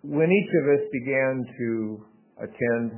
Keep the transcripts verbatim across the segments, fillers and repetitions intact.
when each of us began to attend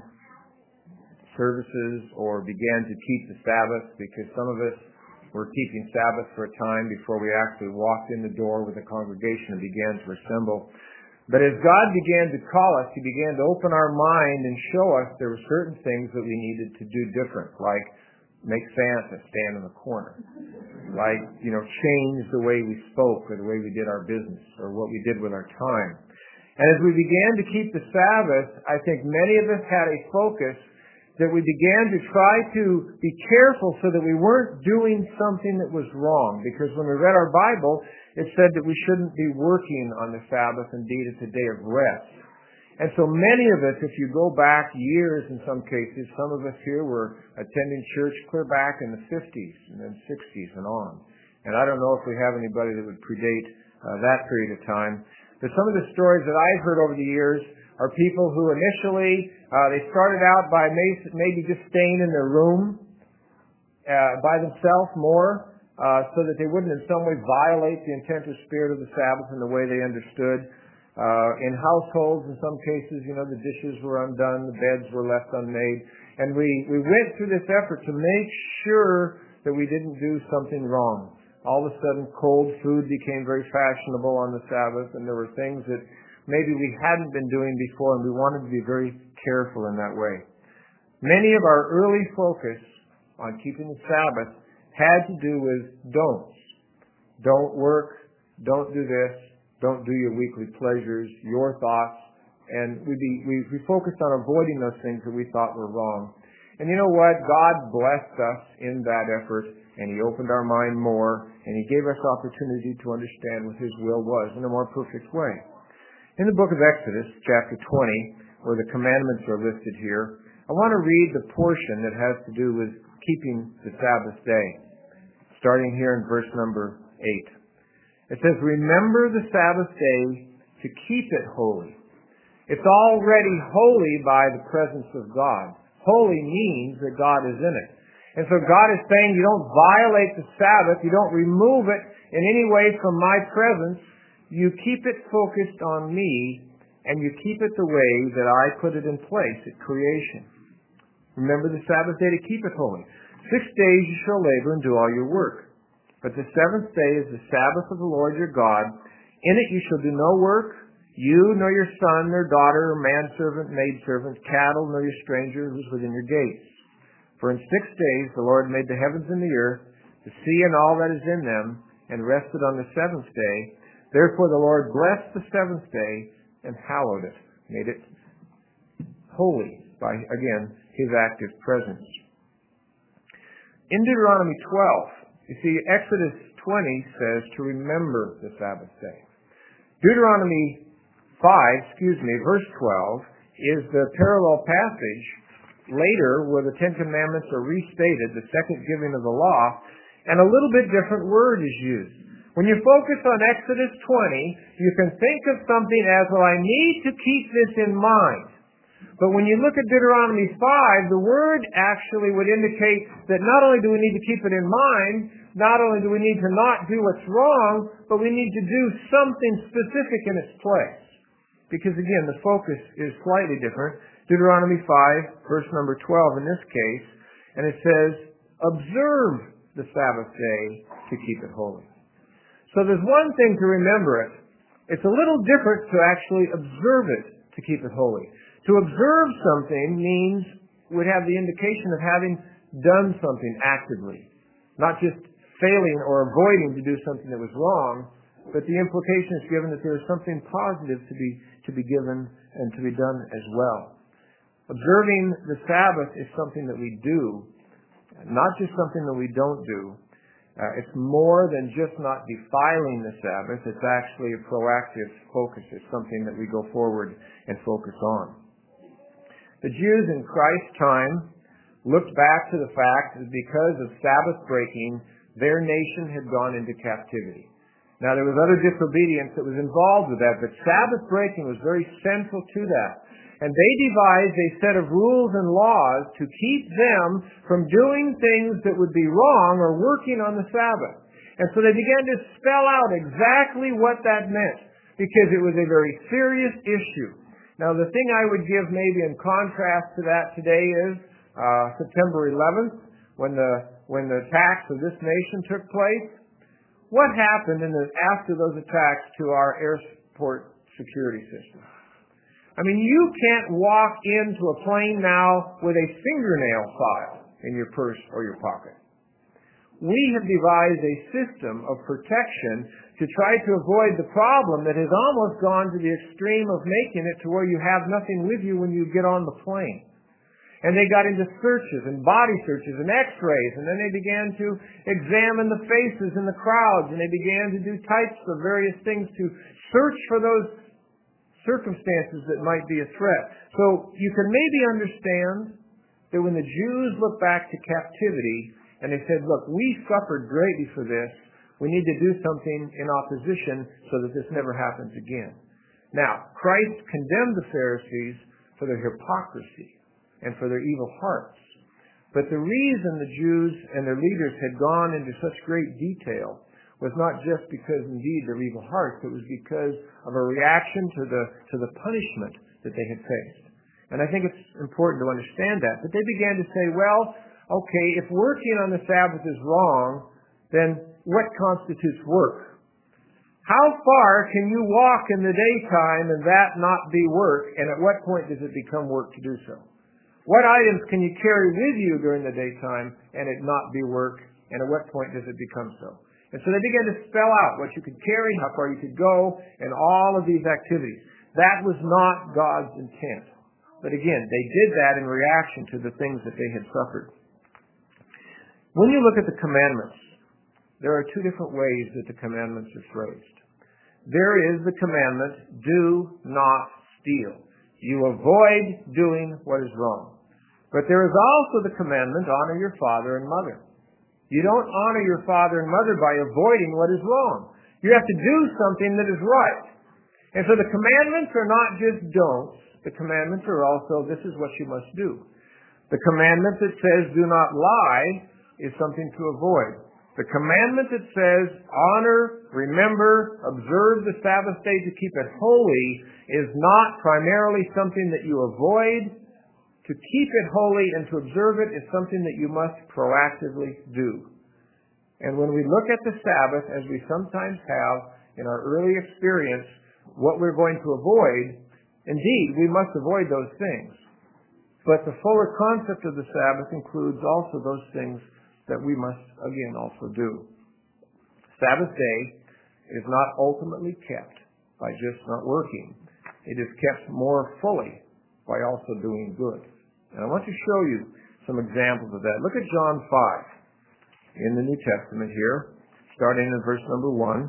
services or began to keep the Sabbath, because some of us were keeping Sabbath for a time before we actually walked in the door with the congregation and began to assemble. But as God began to call us, He began to open our mind and show us there were certain things that we needed to do different, like make Santa stand in the corner, like, you know, change the way we spoke or the way we did our business or what we did with our time. And as we began to keep the Sabbath, I think many of us had a focus that we began to try to be careful so that we weren't doing something that was wrong. Because when we read our Bible, it said that we shouldn't be working on the Sabbath. Indeed, it's a day of rest. And so many of us, if you go back years in some cases, some of us here were attending church clear back in the fifties and then sixties and on. And I don't know if we have anybody that would predate uh, that period of time. But some of the stories that I've heard over the years are people who initially, uh, they started out by maybe just staying in their room uh, by themselves more uh, so that they wouldn't in some way violate the intent or spirit of the Sabbath in the way they understood. Uh, in households, in some cases, you know, the dishes were undone, the beds were left unmade. And we, we went through this effort to make sure that we didn't do something wrong. All of a sudden, cold food became very fashionable on the Sabbath, and there were things that maybe we hadn't been doing before, and we wanted to be very careful in that way. Many of our early focus on keeping the Sabbath had to do with don'ts. Don't work, don't do this, don't do your weekly pleasures, your thoughts, and we, be, we, we focused on avoiding those things that we thought were wrong. And you know what? God blessed us in that effort, and He opened our mind more, and He gave us opportunity to understand what His will was in a more perfect way. In the book of Exodus, chapter twenty, where the commandments are listed here, I want to read the portion that has to do with keeping the Sabbath day, starting here in verse number eight. It says, "Remember the Sabbath day to keep it holy. It's already holy by the presence of God." Holy means that God is in it. And so God is saying you don't violate the Sabbath, you don't remove it in any way from my presence. You keep it focused on me, and you keep it the way that I put it in place at creation. Remember the Sabbath day to keep it holy. Six days you shall labor and do all your work. But the seventh day is the Sabbath of the Lord your God. In it you shall do no work, you, nor your son, nor daughter, or manservant, maidservant, cattle, nor your stranger who is within your gates. For in six days the Lord made the heavens and the earth, the sea and all that is in them, and rested on the seventh day. Therefore the Lord blessed the seventh day and hallowed it, made it holy by, again, His active presence. In Deuteronomy twelve, you see, Exodus twenty says to remember the Sabbath day. Deuteronomy five, excuse me, verse twelve, is the parallel passage later where the Ten Commandments are restated, the second giving of the law, and a little bit different word is used. When you focus on Exodus twenty, you can think of something as, well, I need to keep this in mind. But when you look at Deuteronomy five, the word actually would indicate that not only do we need to keep it in mind, not only do we need to not do what's wrong, but we need to do something specific in its place. Because again, the focus is slightly different. Deuteronomy five, verse number twelve in this case, and it says, observe the Sabbath day to keep it holy. So there's one thing to remember it. It's a little different to actually observe it to keep it holy. To observe something means would have the indication of having done something actively, not just failing or avoiding to do something that was wrong, but the implication is given that there is something positive to be to be given and to be done as well. Observing the Sabbath is something that we do, not just something that we don't do. Uh, it's more than just not defiling the Sabbath. It's actually a proactive focus. It's something that we go forward and focus on. The Jews in Christ's time looked back to the fact that because of Sabbath breaking, their nation had gone into captivity. Now, there was other disobedience that was involved with that, but Sabbath breaking was very central to that. And they devised a set of rules and laws to keep them from doing things that would be wrong or working on the Sabbath. And so they began to spell out exactly what that meant, because it was a very serious issue. Now, the thing I would give maybe in contrast to that today is uh, September eleventh, when the when the attacks of this nation took place. What happened in the, after those attacks to our airport security system? I mean, you can't walk into a plane now with a fingernail file in your purse or your pocket. We have devised a system of protection to try to avoid the problem that has almost gone to the extreme of making it to where you have nothing with you when you get on the plane. And they got into searches and body searches and x-rays, and then they began to examine the faces in the crowds, and they began to do types of various things to search for those circumstances that might be a threat. So you can maybe understand that when the Jews looked back to captivity and they said, look, we suffered greatly for this, we need to do something in opposition so that this never happens again. Now, Christ condemned the Pharisees for their hypocrisy and for their evil hearts. But the reason the Jews and their leaders had gone into such great detail was not just because indeed their evil hearts, it was because of a reaction to the to the punishment that they had faced. And I think it's important to understand that. But they began to say, well, okay, if working on the Sabbath is wrong, then what constitutes work? How far can you walk in the daytime and that not be work? And at what point does it become work to do so? What items can you carry with you during the daytime and it not be work? And at what point does it become so? And so they began to spell out what you could carry, how far you could go, and all of these activities. That was not God's intent. But again, they did that in reaction to the things that they had suffered. When you look at the commandments, there are two different ways that the commandments are phrased. There is the commandment, do not steal. You avoid doing what is wrong. But there is also the commandment, honor your father and mother. You don't honor your father and mother by avoiding what is wrong. You have to do something that is right. And so the commandments are not just don'ts. The commandments are also, this is what you must do. The commandment that says do not lie is something to avoid. The commandment that says honor, remember, observe the Sabbath day to keep it holy is not primarily something that you avoid. To keep it holy and to observe it is something that you must proactively do. And when we look at the Sabbath, as we sometimes have in our early experience, what we're going to avoid, indeed, we must avoid those things. But the fuller concept of the Sabbath includes also those things that we must, again, also do. Sabbath day is not ultimately kept by just not working. It is kept more fully by also doing good. And I want to show you some examples of that. Look at John five in the New Testament here, starting in verse number one.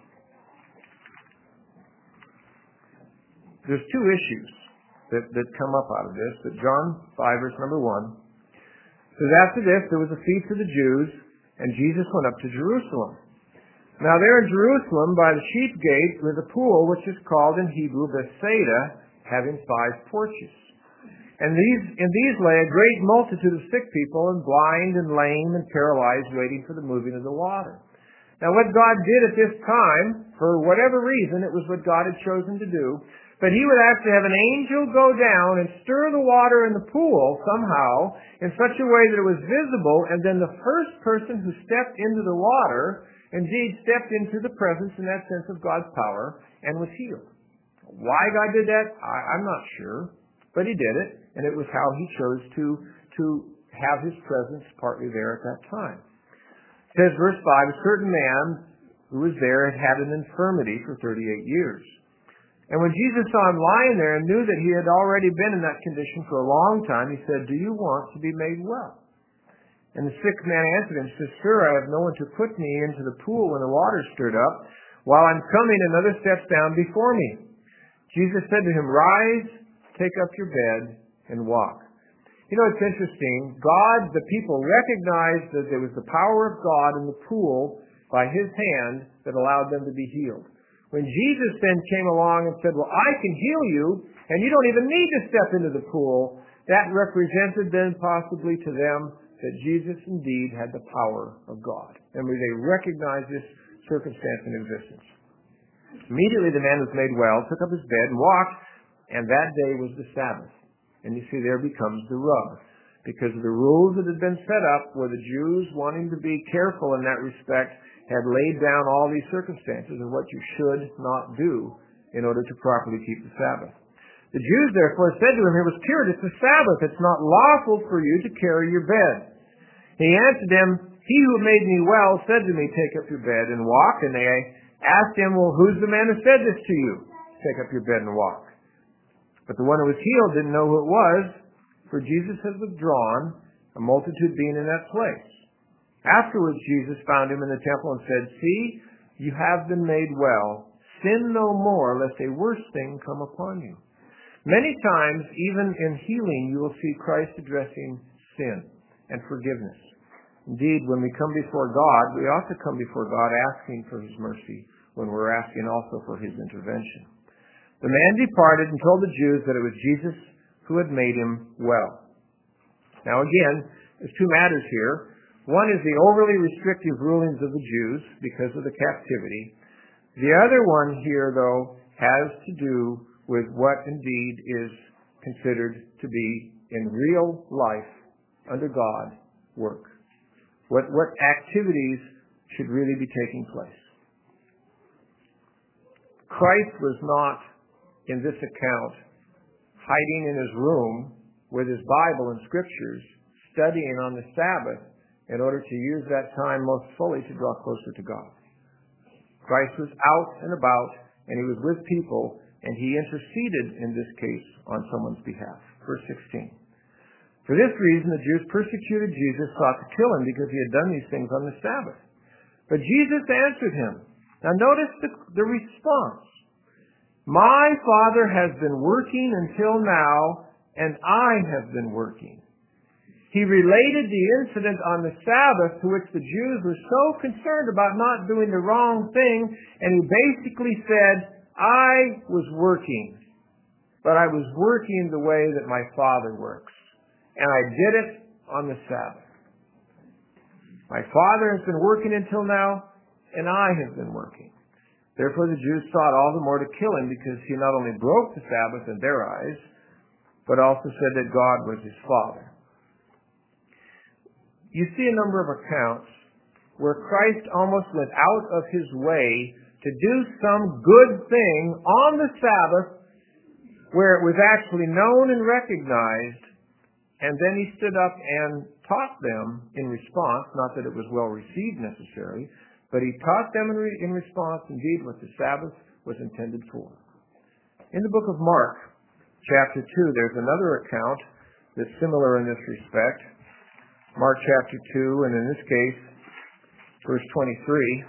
There's two issues that, that come up out of this, but John five, verse number one, says, after this, there was a feast of the Jews, and Jesus went up to Jerusalem. Now there in Jerusalem, by the sheep gate, was a pool which is called in Hebrew Bethsaida, having five porches. And these, in these lay a great multitude of sick people, and blind, and lame, and paralyzed, waiting for the moving of the water. Now what God did at this time, for whatever reason, it was what God had chosen to do, but he would actually have an angel go down and stir the water in the pool somehow, in such a way that it was visible, and then the first person who stepped into the water, indeed stepped into the presence in that sense of God's power, and was healed. Why God did that, I, I'm not sure. But he did it, and it was how he chose to, to have his presence partly there at that time. It says, verse five, a certain man who was there had had an infirmity for thirty-eight years. And when Jesus saw him lying there and knew that he had already been in that condition for a long time, he said, do you want to be made well? And the sick man answered him, says, sir, I have no one to put me into the pool when the water is stirred up. While I'm coming, another steps down before me. Jesus said to him, rise, take up your bed, and walk. You know, it's interesting. God, the people recognized that there was the power of God in the pool by his hand that allowed them to be healed. When Jesus then came along and said, well, I can heal you, and you don't even need to step into the pool, that represented then possibly to them that Jesus indeed had the power of God. And they recognized this circumstance in existence. Immediately the man was made well, took up his bed, and walked. and that day was the Sabbath. And you see, there becomes the rub. Because of the rules that had been set up, where the Jews, wanting to be careful in that respect, had laid down all these circumstances of what you should not do in order to properly keep the Sabbath. The Jews therefore said to him, "It was cured, it's the Sabbath, it's not lawful for you to carry your bed." He answered them, "He who made me well said to me, 'Take up your bed and walk.' And they asked him, 'Well, who's the man who said this to you? Take up your bed and walk.' But the one who was healed didn't know who it was, for Jesus had withdrawn, a multitude being in that place. Afterwards Jesus found him in the temple and said, 'See, you have been made well. Sin no more, lest a worse thing come upon you.'" Many times, even in healing, you will see Christ addressing sin and forgiveness. Indeed, when we come before God, we ought to come before God asking for His mercy when we're asking also for His intervention. The man departed and told the Jews that it was Jesus who had made him well. Now again, there's two matters here. One is the overly restrictive rulings of the Jews because of the captivity. The other one here, though, has to do with what indeed is considered to be in real life, under God, work. What, what activities should really be taking place. Christ was not, in this account, hiding in his room with his Bible and Scriptures, studying on the Sabbath in order to use that time most fully to draw closer to God. Christ was out and about, and he was with people, and he interceded in this case on someone's behalf. Verse sixteen. For this reason the Jews persecuted Jesus, sought to kill him because he had done these things on the Sabbath. But Jesus answered him. Now notice the, the response. "My Father has been working until now, and I have been working." He related the incident on the Sabbath to which the Jews were so concerned about not doing the wrong thing, and he basically said, "I was working, but I was working the way that my Father works, and I did it on the Sabbath. My Father has been working until now, and I have been working." Therefore the Jews sought all the more to kill him, because he not only broke the Sabbath in their eyes, but also said that God was his Father. You see a number of accounts where Christ almost went out of his way to do some good thing on the Sabbath where it was actually known and recognized, and then he stood up and taught them in response, not that it was well received necessarily, but he taught them in, re- in response indeed what the Sabbath was intended for. In the book of Mark, chapter two, there's another account that's similar in this respect. Mark chapter two, and in this case, verse twenty-three.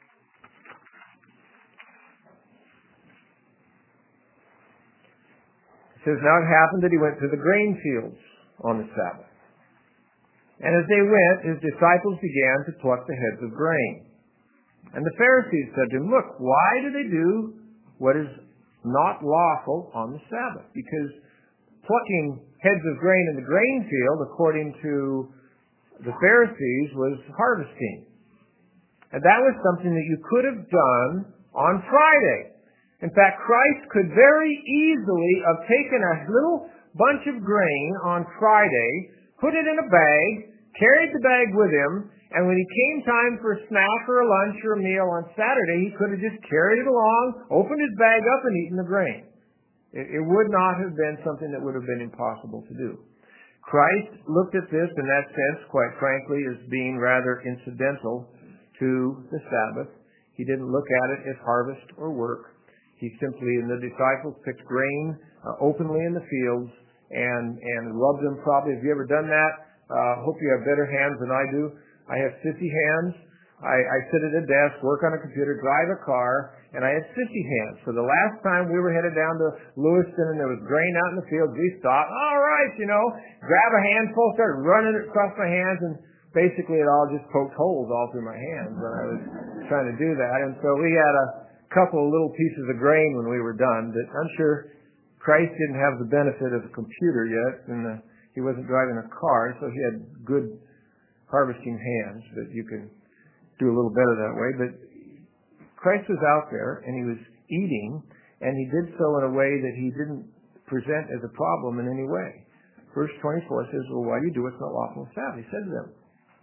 It says, "Now it happened that he went to the grain fields on the Sabbath. And as they went, his disciples began to pluck the heads of grain. And the Pharisees said to him, 'Look, why do they do what is not lawful on the Sabbath?'" Because plucking heads of grain in the grain field, according to the Pharisees, was harvesting. And that was something that you could have done on Friday. In fact, Christ could very easily have taken a little bunch of grain on Friday, put it in a bag, carried the bag with him, and when he came time for a snack or a lunch or a meal on Saturday, he could have just carried it along, opened his bag up, and eaten the grain. It, it would not have been something that would have been impossible to do. Christ looked at this in that sense, quite frankly, as being rather incidental to the Sabbath. He didn't look at it as harvest or work. He simply, and the disciples picked grain uh, openly in the fields and, and rubbed them probably. Have you ever done that? Uh, hope you have better hands than I do. I have sissy hands. I, I sit at a desk, work on a computer, drive a car, and I have sissy hands. So the last time we were headed down to Lewiston and there was grain out in the fields, we stopped. All right, you know, grab a handful, start running it across my hands, and basically it all just poked holes all through my hands when I was trying to do that. And so we had a couple of little pieces of grain when we were done, but I'm sure Christ didn't have the benefit of a computer yet, and the, he wasn't driving a car, so he had good harvesting hands that you can do a little better that way. But Christ was out there and he was eating, and he did so in a way that he didn't present as a problem in any way. Verse twenty-four says, well, why do you do what's not lawful on Sabbath? He said to them,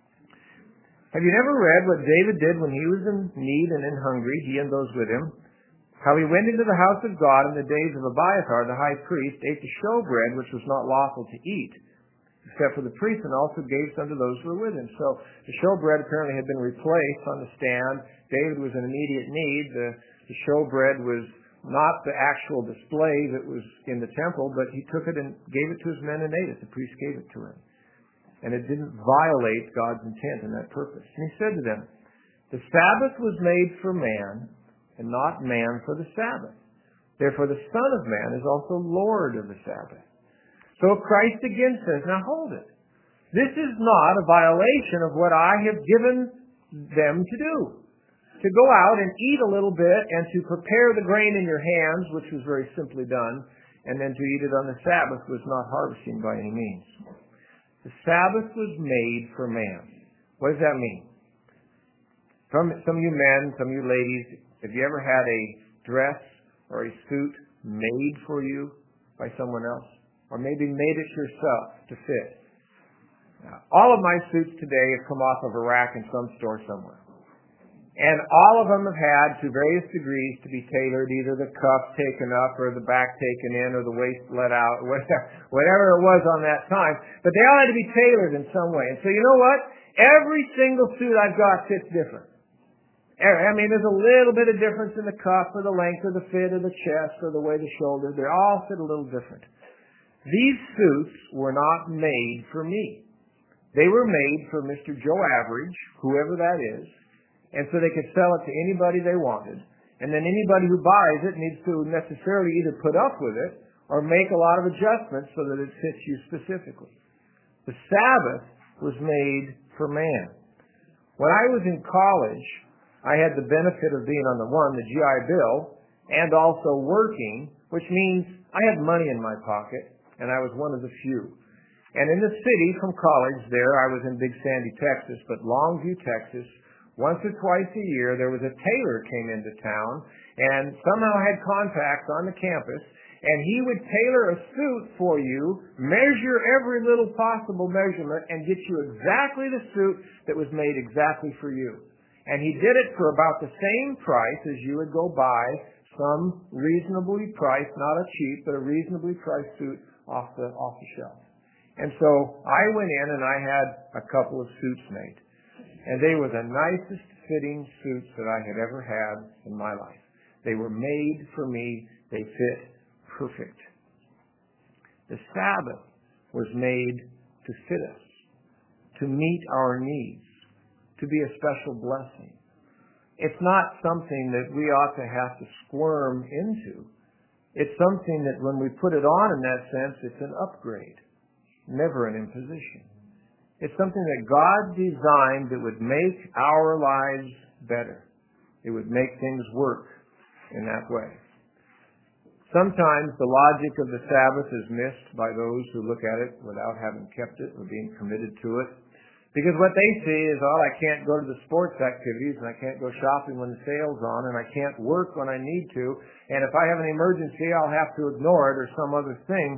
have you never read what David did when he was in need and in hungry, he and those with him? How he went into the house of God in the days of Abiathar, the high priest, ate the showbread, which was not lawful to eat, except for the priest, and also gave some to those who were with him. So the showbread apparently had been replaced on the stand. David was in immediate need. The, the showbread was not the actual display that was in the temple, but he took it and gave it to his men and ate it. The priest gave it to him. And it didn't violate God's intent in that purpose. And he said to them, the Sabbath was made for man, and not man for the Sabbath. Therefore the Son of Man is also Lord of the Sabbath. So Christ again says, now hold it. This is not a violation of what I have given them to do. To go out and eat a little bit and to prepare the grain in your hands, which was very simply done, and then to eat it on the Sabbath was not harvesting by any means. The Sabbath was made for man. What does that mean? Some, some of you men, some of you ladies, have you ever had a dress or a suit made for you by someone else? Or maybe made it yourself to fit? Now, all of my suits today have come off of a rack in some store somewhere. And all of them have had, to various degrees, to be tailored, either the cuff taken up or the back taken in or the waist let out, whatever, whatever it was on that time. But they all had to be tailored in some way. And so you know what? Every single suit I've got fits different. I mean, there's a little bit of difference in the cuff or the length or the fit or the chest or the way the shoulder. They all fit a little different. These suits were not made for me. They were made for Mister Joe Average, whoever that is, and so they could sell it to anybody they wanted. And then anybody who buys it needs to necessarily either put up with it or make a lot of adjustments so that it fits you specifically. The Sabbath was made for man. When I was in college, I had the benefit of being on the one, the G I Bill, and also working, which means I had money in my pocket, and I was one of the few. And in the city from college there, I was in Big Sandy, Texas, but Longview, Texas, once or twice a year, there was a tailor came into town and somehow had contacts on the campus, and he would tailor a suit for you, measure every little possible measurement, and get you exactly the suit that was made exactly for you. And he did it for about the same price as you would go buy some reasonably priced, not a cheap, but a reasonably priced suit off the, off the shelf. And so I went in and I had a couple of suits made. And they were the nicest fitting suits that I had ever had in my life. They were made for me. They fit perfect. The Sabbath was made to fit us, to meet our needs, to be a special blessing. It's not something that we ought to have to squirm into. It's something that when we put it on in that sense, it's an upgrade, never an imposition. It's something that God designed that would make our lives better. It would make things work in that way. Sometimes the logic of the Sabbath is missed by those who look at it without having kept it or being committed to it. Because what they see is, oh, I can't go to the sports activities, and I can't go shopping when the sale's on, and I can't work when I need to, and if I have an emergency, I'll have to ignore it or some other thing.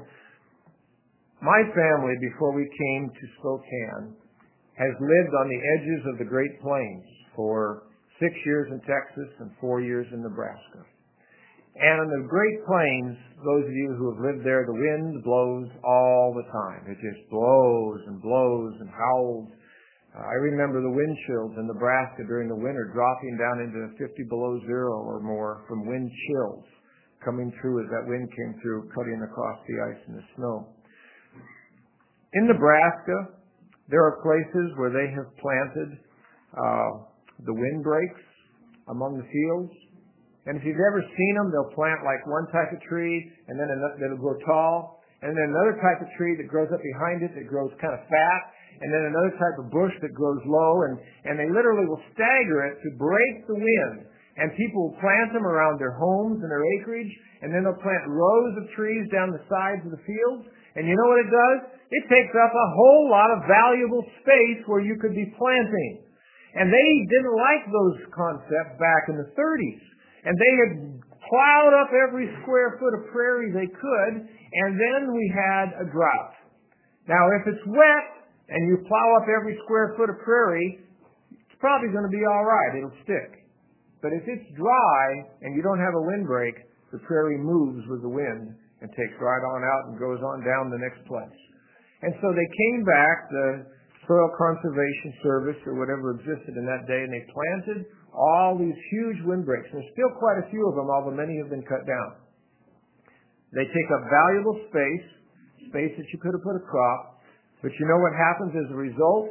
My family, before we came to Spokane, has lived on the edges of the Great Plains for six years in Texas and four years in Nebraska. And in the Great Plains, those of you who have lived there, the wind blows all the time. It just blows and blows and howls. Uh, I remember the wind chills in Nebraska during the winter dropping down into fifty below zero or more from wind chills coming through as that wind came through, cutting across the ice and the snow. In Nebraska, there are places where they have planted uh, the windbreaks among the fields. And if you've ever seen them, they'll plant like one type of tree, and then another, that'll grow tall, and then another type of tree that grows up behind it that grows kind of fat, and then another type of bush that grows low, and, and they literally will stagger it to break the wind. And people will plant them around their homes and their acreage, and then they'll plant rows of trees down the sides of the fields. And you know what it does? It takes up a whole lot of valuable space where you could be planting. And they didn't like those concepts back in the thirties. And they had plowed up every square foot of prairie they could, and then we had a drought. Now, if it's wet and you plow up every square foot of prairie, it's probably going to be all right. It'll stick. But if it's dry and you don't have a windbreak, the prairie moves with the wind and takes right on out and goes on down the next place. And so they came back, the Soil Conservation Service or whatever existed in that day, and they planted all these huge windbreaks. There's still quite a few of them, although many have been cut down. They take up valuable space, space that you could have put a crop, but you know what happens as a result?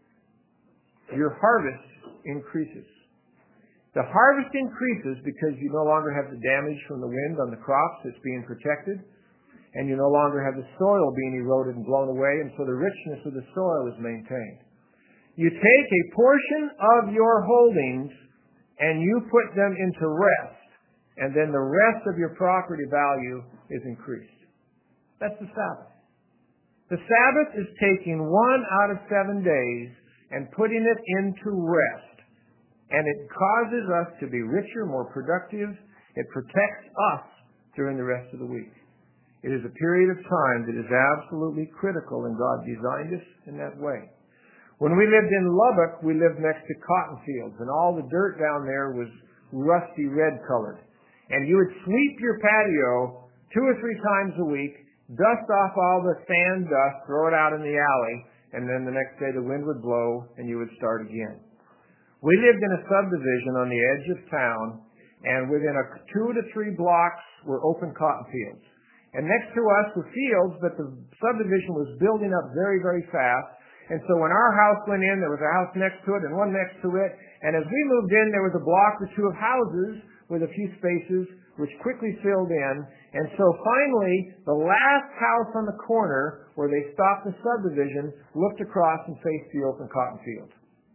Your harvest increases. The harvest increases because you no longer have the damage from the wind on the crops that's being protected, and you no longer have the soil being eroded and blown away, and so the richness of the soil is maintained. You take a portion of your holdings and you put them into rest, and then the rest of your property value is increased. That's the Sabbath. The Sabbath is taking one out of seven days and putting it into rest. And it causes us to be richer, more productive. It protects us during the rest of the week. It is a period of time that is absolutely critical, and God designed us in that way. When we lived in Lubbock, we lived next to cotton fields, and all the dirt down there was rusty red colored. And you would sweep your patio two or three times a week, dust off all the sand dust, throw it out in the alley, and then the next day the wind would blow and you would start again. We lived in a subdivision on the edge of town, and within a two to three blocks were open cotton fields. And next to us were fields, but the subdivision was building up very, very fast. And so when our house went in, there was a house next to it and one next to it. And as we moved in, there was a block or two of houses with a few spaces, which quickly filled in. And so finally, the last house on the corner where they stopped the subdivision looked across and faced the open cotton field.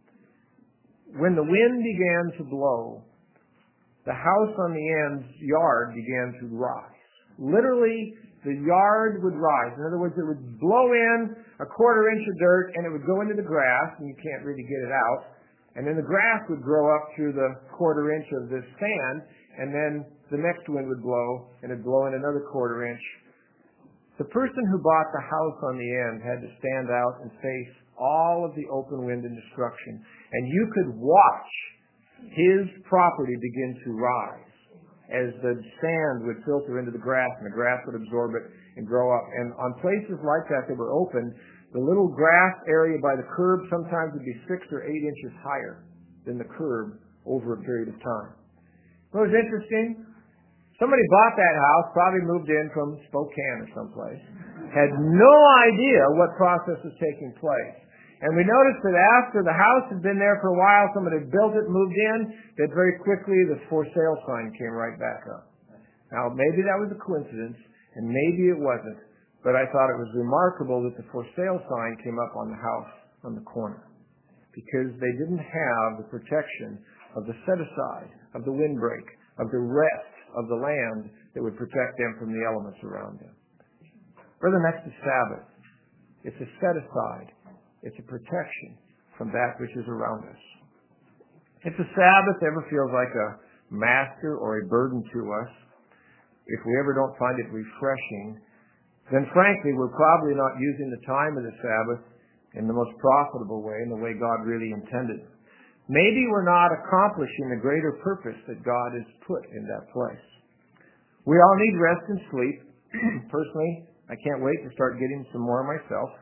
When the wind began to blow, the house on the end's yard began to rise. Literally, the yard would rise. In other words, it would blow in a quarter inch of dirt and it would go into the grass, and you can't really get it out. And then the grass would grow up through the quarter inch of this sand, and then the next wind would blow and it'd blow in another quarter inch. The person who bought the house on the end had to stand out and face all of the open wind and destruction. And you could watch his property begin to rise as the sand would filter into the grass and the grass would absorb it and grow up. And on places like that that were open, the little grass area by the curb sometimes would be six or eight inches higher than the curb over a period of time. What was interesting? Somebody bought that house, probably moved in from Spokane or someplace, had no idea what process was taking place. And we noticed that after the house had been there for a while, somebody had built it, moved in, that very quickly the for sale sign came right back up. Now, maybe that was a coincidence, and maybe it wasn't, but I thought it was remarkable that the for sale sign came up on the house on the corner, because they didn't have the protection of the set-aside, of the windbreak, of the rest of the land that would protect them from the elements around them. Brother, next to Sabbath, it's a set-aside. It's a protection from that which is around us. If the Sabbath ever feels like a master or a burden to us, if we ever don't find it refreshing, then frankly, we're probably not using the time of the Sabbath in the most profitable way, in the way God really intended. Maybe we're not accomplishing the greater purpose that God has put in that place. We all need rest and sleep. Personally, I can't wait to start getting some more myself.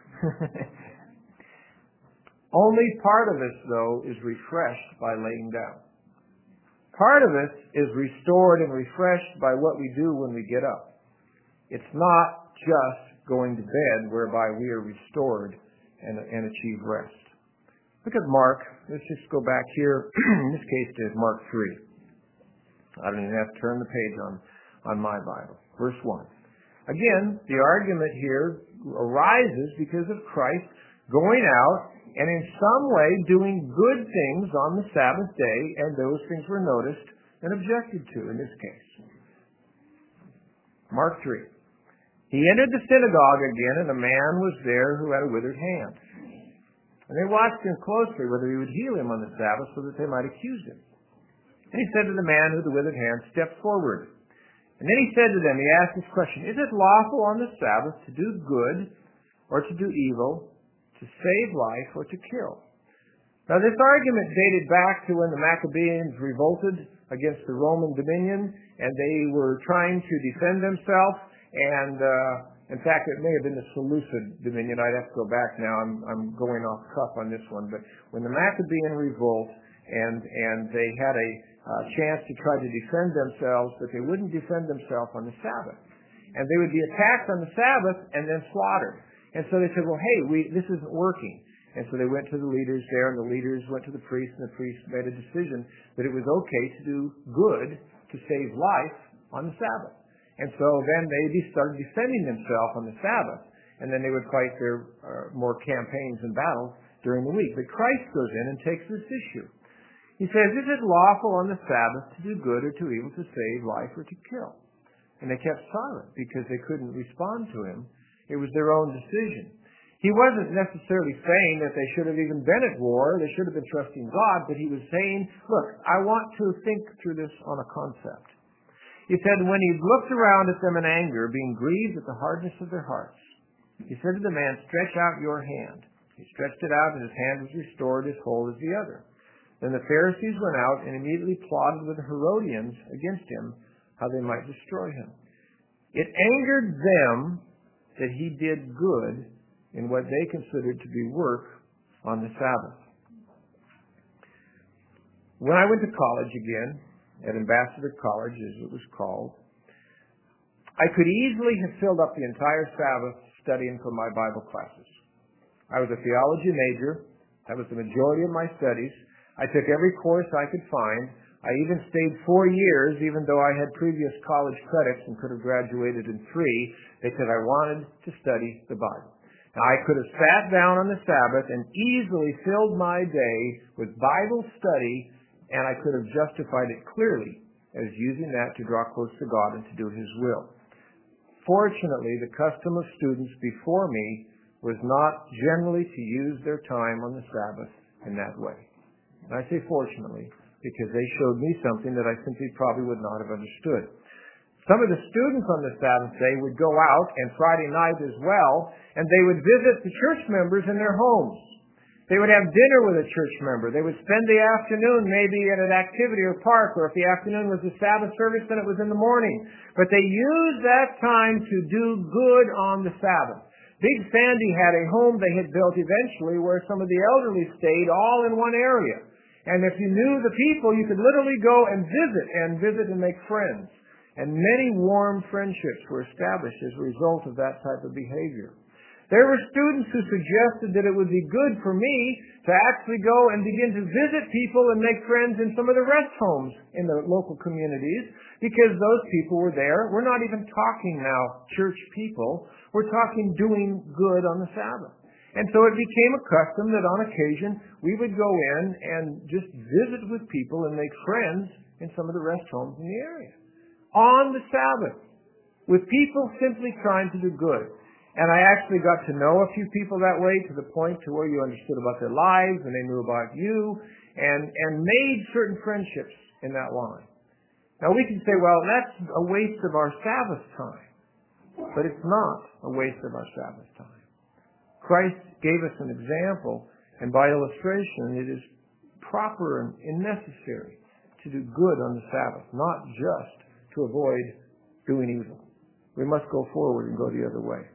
Only part of us, though, is refreshed by laying down. Part of us is restored and refreshed by what we do when we get up. It's not just going to bed whereby we are restored and, and achieve rest. Look at Mark. Let's just go back here, in this case, to Mark three. I don't even have to turn the page on, on my Bible. Verse one. Again, the argument here arises because of Christ going out and in some way doing good things on the Sabbath day, and those things were noticed and objected to in this case. Mark three. He entered the synagogue again, and a man was there who had a withered hand. And they watched him closely whether he would heal him on the Sabbath so that they might accuse him. And he said to the man with the withered hand, step forward. And then he said to them, he asked this question, is it lawful on the Sabbath to do good or to do evil, to save life or to kill? Now this argument dated back to when the Maccabees revolted against the Roman dominion, and they were trying to defend themselves, and uh, in fact it may have been the Seleucid dominion. I'd have to go back now. I'm, I'm going off cuff on this one. But when the Maccabean revolt, and, and they had a uh, chance to try to defend themselves, but they wouldn't defend themselves on the Sabbath. And they would be attacked on the Sabbath and then slaughtered. And so they said, well, hey, we, this isn't working. And so they went to the leaders there, and the leaders went to the priests, and the priests made a decision that it was okay to do good to save life on the Sabbath. And so then they started defending themselves on the Sabbath, and then they would fight their uh, more campaigns and battles during the week. But Christ goes in and takes this issue. He says, is it lawful on the Sabbath to do good or to evil, to save life or to kill? And they kept silent because they couldn't respond to him. It was their own decision. He wasn't necessarily saying that they should have even been at war, they should have been trusting God, but he was saying, look, I want to think through this on a concept. He said, when he looked around at them in anger, being grieved at the hardness of their hearts, he said to the man, stretch out your hand. He stretched it out, and his hand was restored as whole as the other. Then the Pharisees went out and immediately plotted with the Herodians against him, how they might destroy him. It angered them that he did good in what they considered to be work on the Sabbath. When I went to college again, at Ambassador College, as it was called, I could easily have filled up the entire Sabbath studying for my Bible classes. I was a theology major. That was the majority of my studies. I took every course I could find. I even stayed four years, even though I had previous college credits and could have graduated in three, because I wanted to study the Bible. Now, I could have sat down on the Sabbath and easily filled my day with Bible study, and I could have justified it clearly as using that to draw close to God and to do His will. Fortunately, the custom of students before me was not generally to use their time on the Sabbath in that way. And I say fortunately, because they showed me something that I simply probably would not have understood. Some of the students on the Sabbath day would go out, and Friday night as well, and they would visit the church members in their homes. They would have dinner with a church member. They would spend the afternoon maybe at an activity or park, or if the afternoon was the Sabbath service, then it was in the morning. But they used that time to do good on the Sabbath. Big Sandy had a home they had built eventually where some of the elderly stayed all in one area. And if you knew the people, you could literally go and visit and visit and make friends. And many warm friendships were established as a result of that type of behavior. There were students who suggested that it would be good for me to actually go and begin to visit people and make friends in some of the rest homes in the local communities, because those people were there. We're not even talking now church people. We're talking doing good on the Sabbath. And so it became a custom that on occasion we would go in and just visit with people and make friends in some of the rest homes in the area. On the Sabbath. With people simply trying to do good. And I actually got to know a few people that way, to the point to where you understood about their lives and they knew about you, and, and made certain friendships in that line. Now we can say, well, that's a waste of our Sabbath time. But it's not a waste of our Sabbath time. Christ gave us an example, and by illustration, it is proper and necessary to do good on the Sabbath, not just to avoid doing evil. We must go forward and go the other way.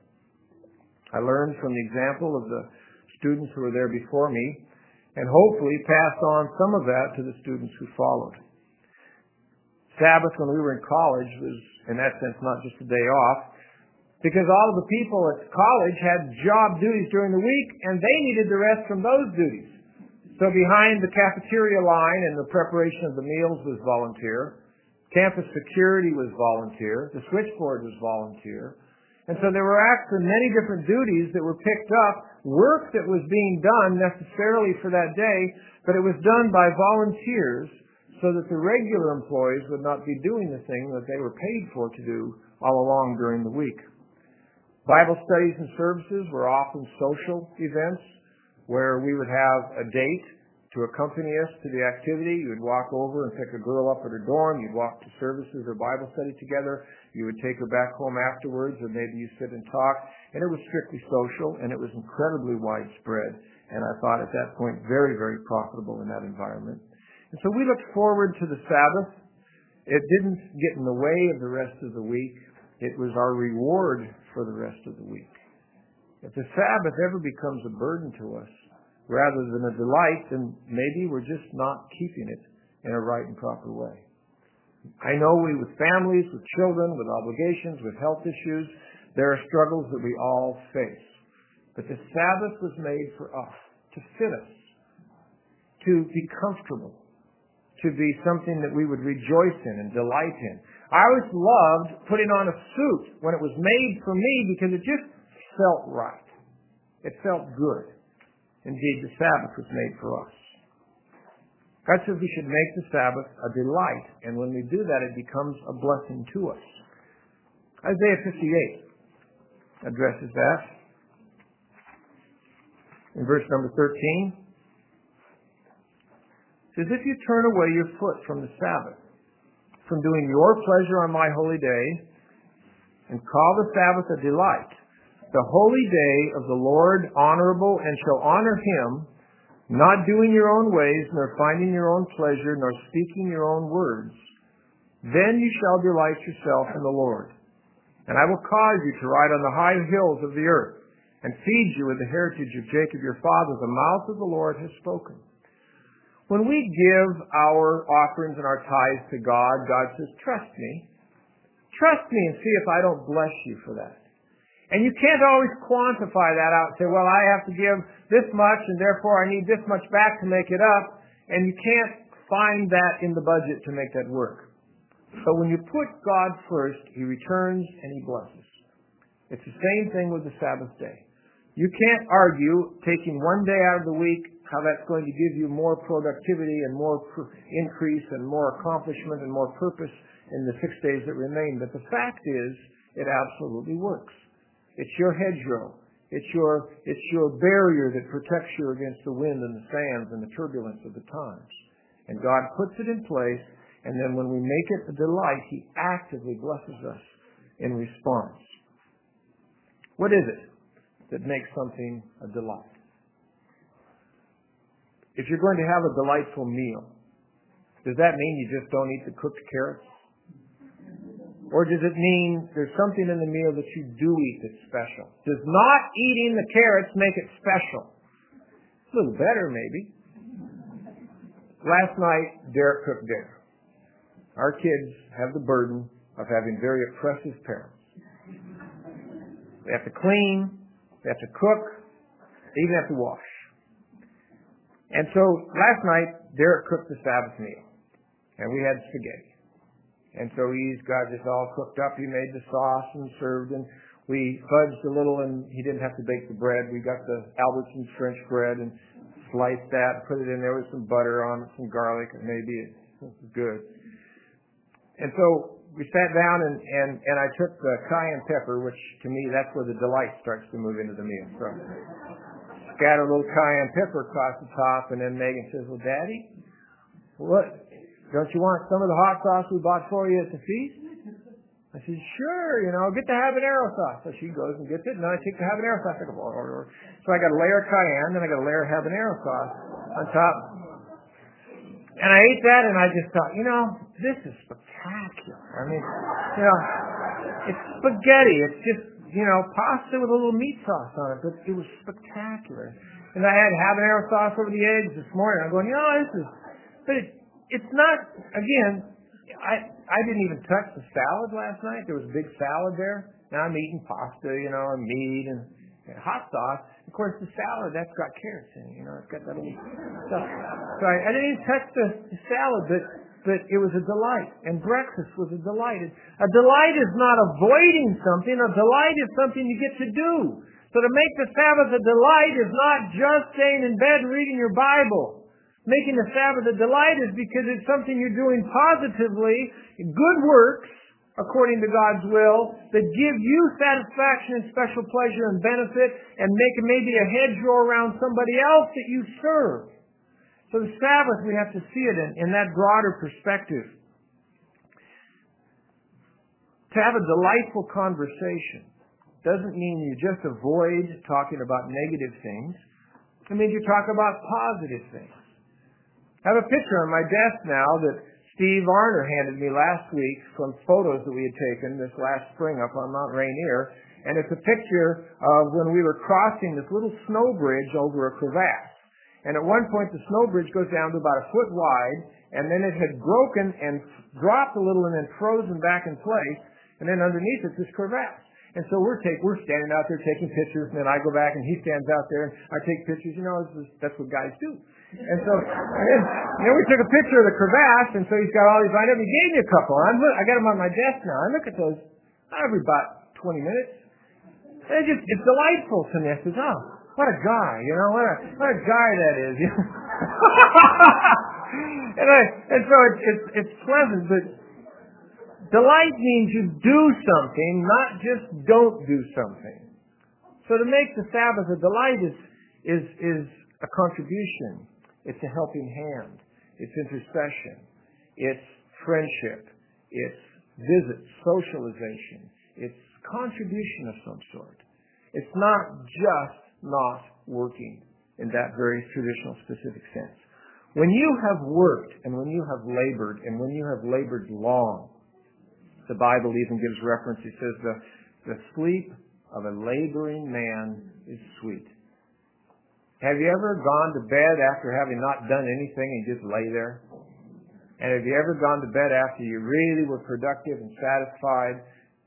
I learned from the example of the students who were there before me, and hopefully passed on some of that to the students who followed. Sabbath, when we were in college, was in that sense not just a day off, because all of the people at college had job duties during the week, and they needed the rest from those duties. So behind the cafeteria line and the preparation of the meals was volunteer. Campus security was volunteer. The switchboard was volunteer. And so there were actually many different duties that were picked up, work that was being done necessarily for that day, but it was done by volunteers so that the regular employees would not be doing the thing that they were paid for to do all along during the week. Bible studies and services were often social events where we would have a date to accompany us to the activity. You would walk over and pick a girl up at her dorm. You'd walk to services or Bible study together. You would take her back home afterwards, or maybe you sit and talk. And it was strictly social, and it was incredibly widespread. And I thought at that point very, very profitable in that environment. And so we looked forward to the Sabbath. It didn't get in the way of the rest of the week. It was our reward for the rest of the week. If the Sabbath ever becomes a burden to us, rather than a delight, then maybe we're just not keeping it in a right and proper way. I know we, with families, with children, with obligations, with health issues, there are struggles that we all face. But the Sabbath was made for us, to fit us, to be comfortable, to be something that we would rejoice in and delight in. I always loved putting on a suit when it was made for me because it just felt right. It felt good. Indeed, the Sabbath was made for us. God says we should make the Sabbath a delight, and when we do that, it becomes a blessing to us. Isaiah fifty-eight addresses that. In verse number thirteen, it says, "If you turn away your foot from the Sabbath, from doing your pleasure on my holy day, and call the Sabbath a delight, the holy day of the Lord honorable, and shall honor him, not doing your own ways, nor finding your own pleasure, nor speaking your own words, then you shall delight yourself in the Lord. And I will cause you to ride on the high hills of the earth, and feed you with the heritage of Jacob your father. The mouth of the Lord has spoken." When we give our offerings and our tithes to God, God says, trust me. Trust me and see if I don't bless you for that. And you can't always quantify that out and say, well, I have to give this much and therefore I need this much back to make it up. And you can't find that in the budget to make that work. But when you put God first, he returns and he blesses. It's the same thing with the Sabbath day. You can't argue taking one day out of the week, how that's going to give you more productivity and more pr- increase and more accomplishment and more purpose in the six days that remain. But the fact is, it absolutely works. It's your hedgerow. It's your, it's your barrier that protects you against the wind and the sands and the turbulence of the times. And God puts it in place, and then when we make it a delight, he actively blesses us in response. What is it that makes something a delight? If you're going to have a delightful meal, does that mean you just don't eat the cooked carrots? Or does it mean there's something in the meal that you do eat that's special? Does not eating the carrots make it special? A little better, maybe. Last night, Derek cooked dinner. Our kids have the burden of having very oppressive parents. They have to clean, they have to cook, they even have to wash. And so last night, Derek cooked the Sabbath meal, and we had spaghetti. And so he's got this all cooked up. He made the sauce and served, and we fudged a little, and he didn't have to bake the bread. We got the Albertsons French bread and sliced that, put it in there with some butter on it, some garlic, and maybe it was good. And so we sat down, and, and, and I took the cayenne pepper, which to me, that's where the delight starts to move into the meal. So scatter a little cayenne pepper across the top, and then Megan says, well, Daddy, what? Don't you want some of the hot sauce we bought for you at the feast? I said, sure, you know, get the habanero sauce. So she goes and gets it, and then I take the habanero sauce. I go, so I got a layer of cayenne, then I got a layer of habanero sauce on top. And I ate that, and I just thought, you know, this is spectacular. I mean, you know, it's spaghetti. It's just, you know, pasta with a little meat sauce on it, but it was spectacular. And I had habanero sauce over the eggs this morning. I'm going, you know, this is, but it, it's not, again, I I didn't even touch the salad last night. There was a big salad there. Now I'm eating pasta, you know, and meat and, and hot sauce. Of course, the salad, that's got carrots in it, you know, it's got that little stuff. So I, I didn't even touch the, the salad, but, but it was a delight. And breakfast was a delight. A delight is not avoiding something. A delight is something you get to do. So to make the Sabbath a delight is not just staying in bed and reading your Bible. Making the Sabbath a delight is because it's something you're doing positively, good works, according to God's will, that give you satisfaction and special pleasure and benefit, and make maybe a hedgerow around somebody else that you serve. So the Sabbath, we have to see it in, in that broader perspective. To have a delightful conversation doesn't mean you just avoid talking about negative things. It means you talk about positive things. I have a picture on my desk now that Steve Arner handed me last week from photos that we had taken this last spring up on Mount Rainier. And it's a picture of when we were crossing this little snow bridge over a crevasse. And at one point, the snow bridge goes down to about a foot wide, and then it had broken and dropped a little and then frozen back in place, and then underneath it's this crevasse. And so we're take, we're standing out there taking pictures, and then I go back and he stands out there and I take pictures. You know, this is, that's what guys do. And so and then, and then we took a picture of the crevasse, and so he's got all these lined up. He gave me a couple. I'm, I got them on my desk now. I look at those every about twenty minutes. And it just, it's delightful to me. I says, oh, what a guy, you know, what a, what a guy that is. You know? and, I, and so it's, it's, it's pleasant, but delight means you do something, not just don't do something. So to make the Sabbath a delight is, is, is a contribution. It's a helping hand. It's intercession. It's friendship. It's visit, socialization. It's contribution of some sort. It's not just not working in that very traditional specific sense. When you have worked and when you have labored and when you have labored long, the Bible even gives reference. It says the, the sleep of a laboring man is sweet. Have you ever gone to bed after having not done anything and just lay there? And have you ever gone to bed after you really were productive and satisfied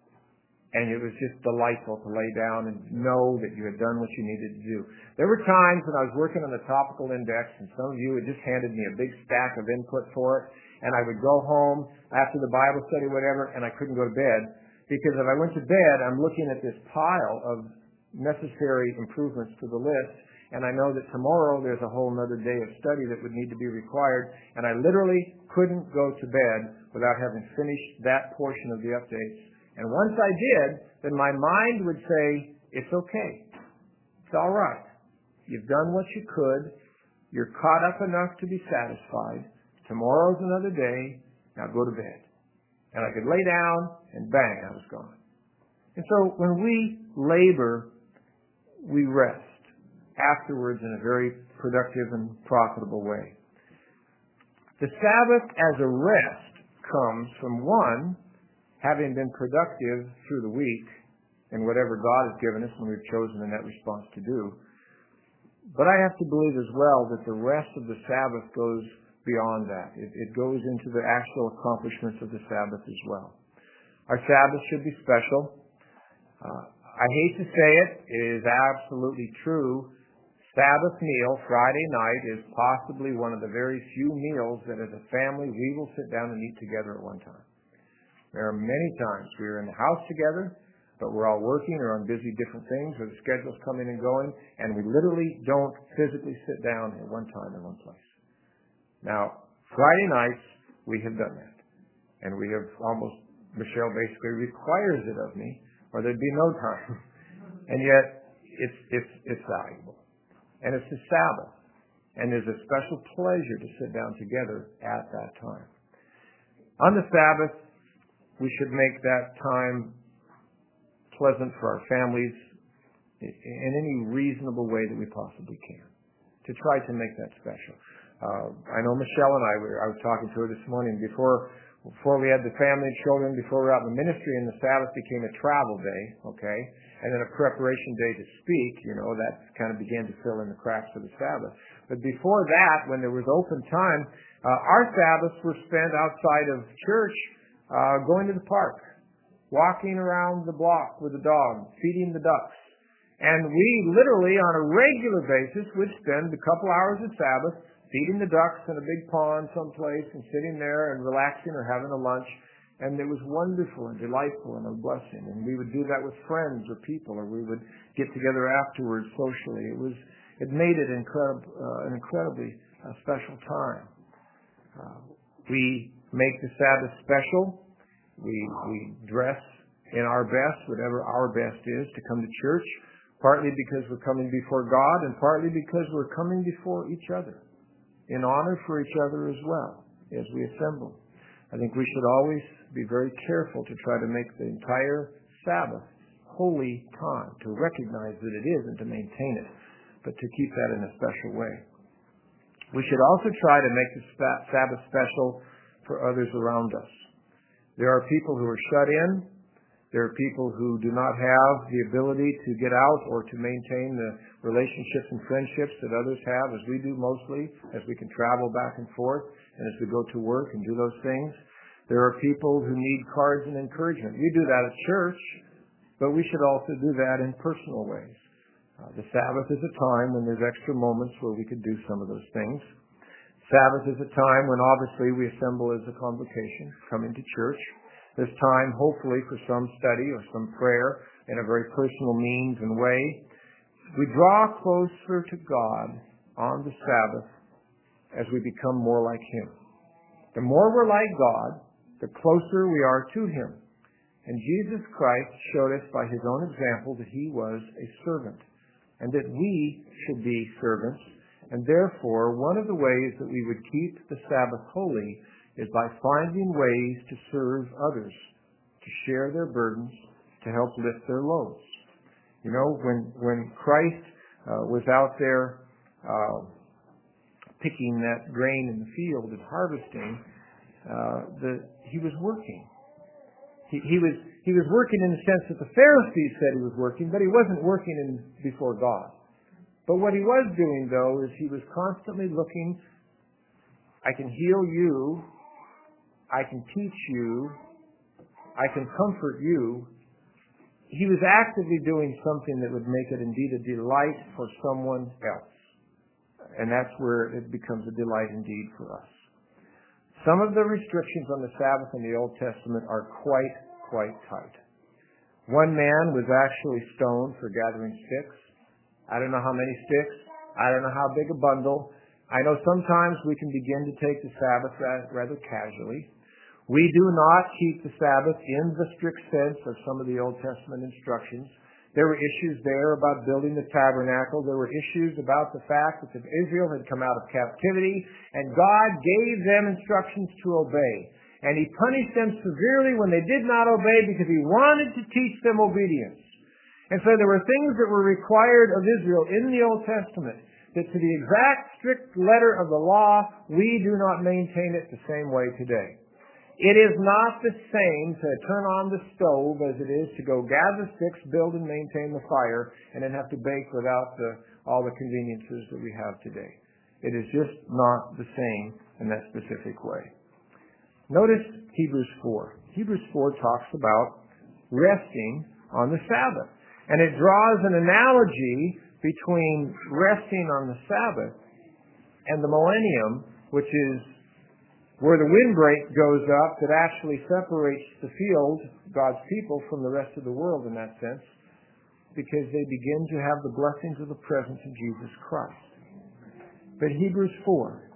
and it was just delightful to lay down and know that you had done what you needed to do? There were times when I was working on the topical index, and some of you had just handed me a big stack of input for it, and I would go home after the Bible study, whatever, and I couldn't go to bed, because if I went to bed, I'm looking at this pile of necessary improvements to the list, and I know that tomorrow there's a whole other day of study that would need to be required, and I literally couldn't go to bed without having finished that portion of the updates. And once I did, then my mind would say, it's okay. It's all right. You've done what you could. You're caught up enough to be satisfied. Tomorrow's another day. Now go to bed. And I could lay down, and bang, I was gone. And so when we labor, we rest afterwards in a very productive and profitable way. The Sabbath as a rest comes from, one, having been productive through the week in whatever God has given us and we've chosen in that response to do. But I have to believe as well that the rest of the Sabbath goes beyond that. It, it goes into the actual accomplishments of the Sabbath as well. Our Sabbath should be special. Uh, I hate to say it, it is absolutely true. Sabbath meal, Friday night, is possibly one of the very few meals that as a family we will sit down and eat together at one time. There are many times we are in the house together, but we're all working or on busy different things, or the schedule's coming and going, and we literally don't physically sit down at one time in one place. Now, Friday nights, we have done that. And we have almost, Michelle basically requires it of me, or there'd be no time. And yet, it's, it's, it's valuable. And it's the Sabbath. And there's a special pleasure to sit down together at that time. On the Sabbath, we should make that time pleasant for our families in any reasonable way that we possibly can, to try to make that special. Uh, I know Michelle and I, were, I was talking to her this morning, before before we had the family and children, before we were out in the ministry, and the Sabbath became a travel day, okay, and then a preparation day to speak, you know, that kind of began to fill in the cracks of the Sabbath. But before that, when there was open time, uh, our Sabbaths were spent outside of church, Uh, going to the park, walking around the block with the dog, feeding the ducks. And we literally, on a regular basis, would spend a couple hours of Sabbath feeding the ducks in a big pond someplace and sitting there and relaxing or having a lunch. And it was wonderful and delightful and a blessing. And we would do that with friends or people, or we would get together afterwards socially. It was, it made it incredible, uh, an incredibly uh, special time. Uh, we make the Sabbath special. We, we dress in our best, whatever our best is, to come to church, partly because we're coming before God and partly because we're coming before each other. in honor for each other as well as we assemble. I think we should always be very careful to try to make the entire Sabbath holy time, to recognize that it is and to maintain it, but to keep that in a special way. We should also try to make the Sabbath special for others around us. There are people who are shut in. There are people who do not have the ability to get out or to maintain the relationships and friendships that others have, as we do mostly, as we can travel back and forth and as we go to work and do those things. There are people who need cards and encouragement. We do that at church, but we should also do that in personal ways. Uh, the Sabbath is a time when there's extra moments where we could do some of those things. Sabbath is a time when obviously we assemble as a congregation, come into church. There's time, hopefully, for some study or some prayer in a very personal means and way. We draw closer to God on the Sabbath as we become more like Him. The more we're like God, the closer we are to Him. And Jesus Christ showed us by His own example that He was a servant and that we should be servants. And therefore, one of the ways that we would keep the Sabbath holy is by finding ways to serve others, to share their burdens, to help lift their loads. You know, when when Christ uh, was out there uh, picking that grain in the field and harvesting, uh, the, he was working. He, he was he was working in the sense that the Pharisees said he was working, but he wasn't working in before God. But what he was doing, though, is he was constantly looking. I can heal you. I can teach you. I can comfort you. He was actively doing something that would make it indeed a delight for someone else. And that's where it becomes a delight indeed for us. Some of the restrictions on the Sabbath in the Old Testament are quite, quite tight. One man was actually stoned for gathering sticks. I don't know how many sticks. I don't know how big a bundle. I know sometimes we can begin to take the Sabbath rather casually. We do not keep the Sabbath in the strict sense of some of the Old Testament instructions. There were issues there about building the tabernacle. There were issues about the fact that Israel had come out of captivity, and God gave them instructions to obey. And He punished them severely when they did not obey because He wanted to teach them obedience. And so there were things that were required of Israel in the Old Testament that to the exact strict letter of the law, we do not maintain it the same way today. It is not the same to turn on the stove as it is to go gather sticks, build and maintain the fire, and then have to bake without the, all the conveniences that we have today. It is just not the same in that specific way. Notice Hebrews four. Hebrews four talks about resting on the Sabbath. And it draws an analogy between resting on the Sabbath and the millennium, which is where the windbreak goes up that actually separates the field, God's people, from the rest of the world in that sense, because they begin to have the blessings of the presence of Jesus Christ. But Hebrews four,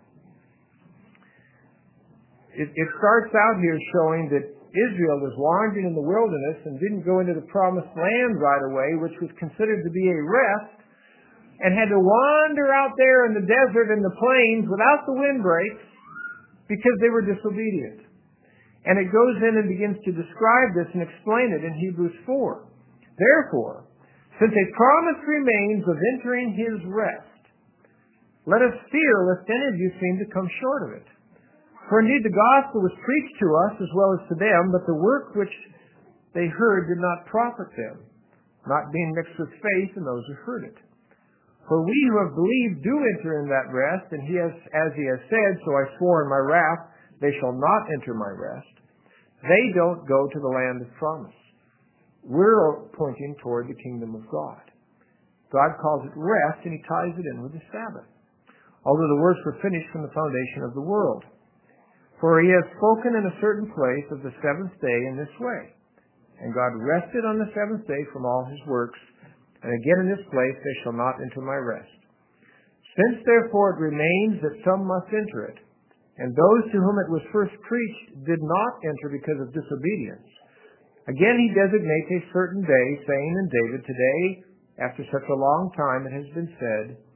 it, it starts out here showing that Israel was wandering in the wilderness and didn't go into the promised land right away, which was considered to be a rest, and had to wander out there in the desert and the plains without the windbreaks, because they were disobedient. And it goes in and begins to describe this and explain it in Hebrews four. Therefore, since a promise remains of entering His rest, let us fear lest any of you seem to come short of it. For indeed the gospel was preached to us as well as to them, but the work which they heard did not profit them, not being mixed with faith in those who heard it. For we who have believed do enter in that rest, and he has, as he has said, so I swore in my wrath, they shall not enter my rest. They don't go to the land of promise. We're pointing toward the kingdom of God. God calls it rest, and He ties it in with the Sabbath, although the works were finished from the foundation of the world. For He has spoken in a certain place of the seventh day in this way. And God rested on the seventh day from all His works, and again in this place they shall not enter my rest. Since therefore it remains that some must enter it, and those to whom it was first preached did not enter because of disobedience, again He designates a certain day, saying in David, today, after such a long time it has been said,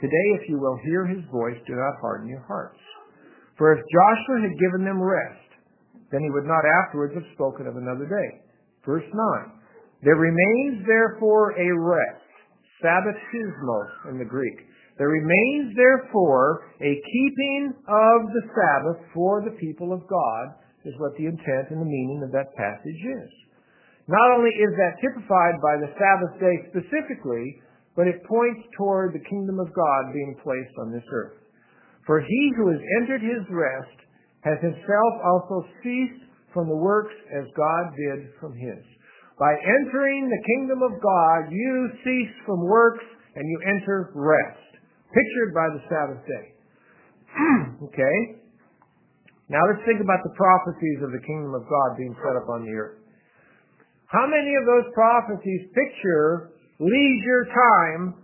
Today, if you will hear his voice, do not harden your hearts. For if Joshua had given them rest, then he would not afterwards have spoken of another day. Verse nine. There remains therefore a rest, sabbatismos in the Greek. There remains therefore a keeping of the Sabbath for the people of God, is what the intent and the meaning of that passage is. Not only is that typified by the Sabbath day specifically, but it points toward the kingdom of God being placed on this earth. For he who has entered his rest has himself also ceased from the works as God did from his. By entering the kingdom of God, you cease from works and you enter rest, pictured by the Sabbath day. Okay? Now let's think about the prophecies of the kingdom of God being set up on the earth. How many of those prophecies picture leisure time,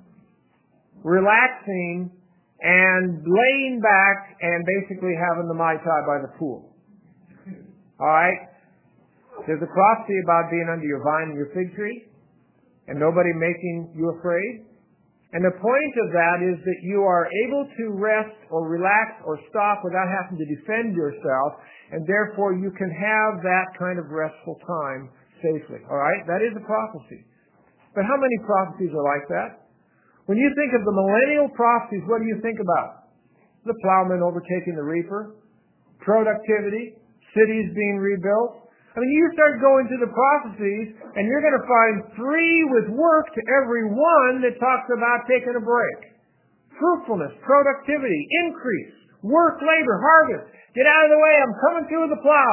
relaxing, and laying back and basically having the Mai Tai by the pool? Alright? There's a prophecy about being under your vine and your fig tree, and nobody making you afraid. And the point of that is that you are able to rest or relax or stop without having to defend yourself, and therefore you can have that kind of restful time safely. Alright? That is a prophecy. But how many prophecies are like that? When you think of the millennial prophecies, what do you think about? The plowman overtaking the reaper, productivity, cities being rebuilt. I mean, you start going to the prophecies, and you're going to find three with work to every one that talks about taking a break. Fruitfulness, productivity, increase, work, labor, harvest. Get out of the way, I'm coming through the plow.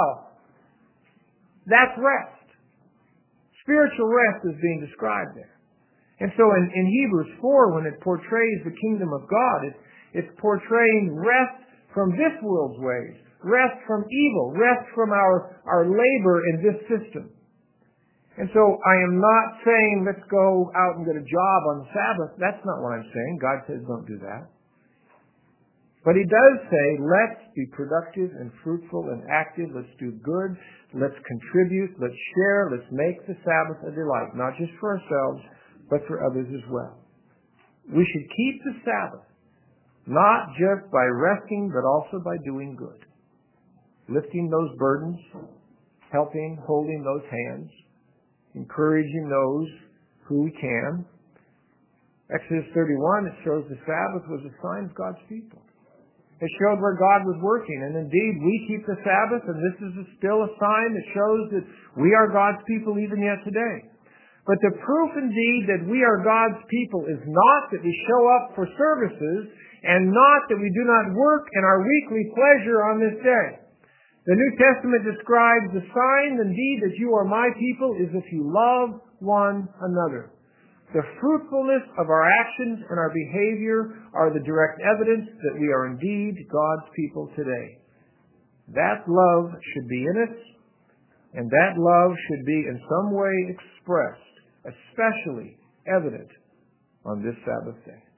That's rest. Spiritual rest is being described there. And so in, in Hebrews four, when it portrays the kingdom of God, it, it's portraying rest from this world's ways, rest from evil, rest from our, our labor in this system. And so I am not saying let's go out and get a job on the Sabbath. That's not what I'm saying. God says don't do that. But he does say let's be productive and fruitful and active. Let's do good. Let's contribute. Let's share. Let's make the Sabbath a delight, not just for ourselves, but for others as well. We should keep the Sabbath, not just by resting, but also by doing good. Lifting those burdens, helping, holding those hands, encouraging those who we can. Exodus thirty-one, it shows the Sabbath was a sign of God's people. It showed where God was working, and indeed we keep the Sabbath, and this is still a sign that shows that we are God's people even yet today. But the proof indeed that we are God's people is not that we show up for services and not that we do not work in our weekly pleasure on this day. The New Testament describes the sign indeed that you are my people is if you love one another. The fruitfulness of our actions and our behavior are the direct evidence that we are indeed God's people today. That love should be in us, and that love should be in some way expressed, especially evident on this Sabbath day.